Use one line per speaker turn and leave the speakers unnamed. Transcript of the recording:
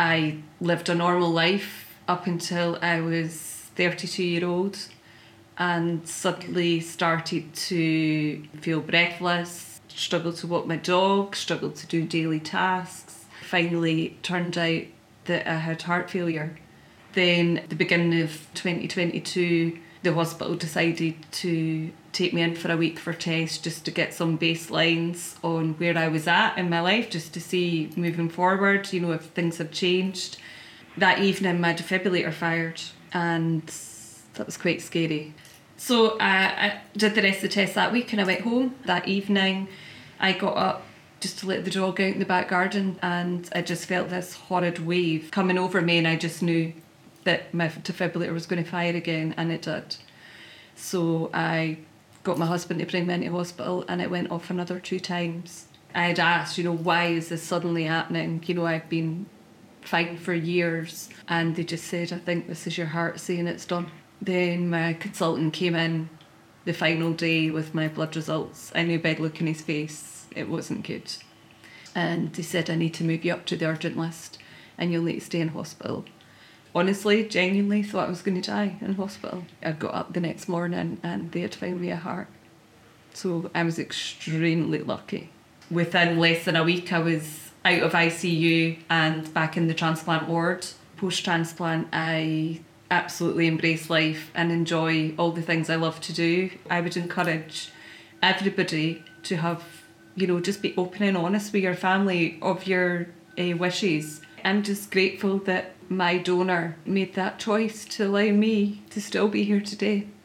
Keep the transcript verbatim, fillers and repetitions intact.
I lived a normal life up until I was thirty-two year old and suddenly started to feel breathless, struggled to walk my dog, struggled to do daily tasks. Finally, it turned out that I had heart failure. Then at the beginning of twenty twenty-two, the hospital decided to take me in for a week for tests just to get some baselines on where I was at in my life, just to see moving forward, you know, if things have changed. That evening my defibrillator fired and that was quite scary. So I, I did the rest of the tests that week and I went home. That evening I got up just to let the dog out in the back garden and I just felt this horrid wave coming over me and I just knew that my defibrillator was going to fire again, and it did. So I got my husband to bring me into hospital and it went off another two times. I had asked, you know, why is this suddenly happening? You know, I've been fine for years. And they just said, I think this is your heart saying it's done. Then my consultant came in the final day with my blood results. I knew by the look in his face it wasn't good. And they said, I need to move you up to the urgent list and you'll need to stay in hospital. Honestly, genuinely thought I was going to die in hospital. I got up the next morning and they had found me a heart. So I was extremely lucky. Within less than a week, I was out of I C U and back in the transplant ward. Post-transplant, I absolutely embrace life and enjoy all the things I love to do. I would encourage everybody to have, you know, just be open and honest with your family of your uh, wishes. I'm just grateful that my donor made that choice to allow me to still be here today.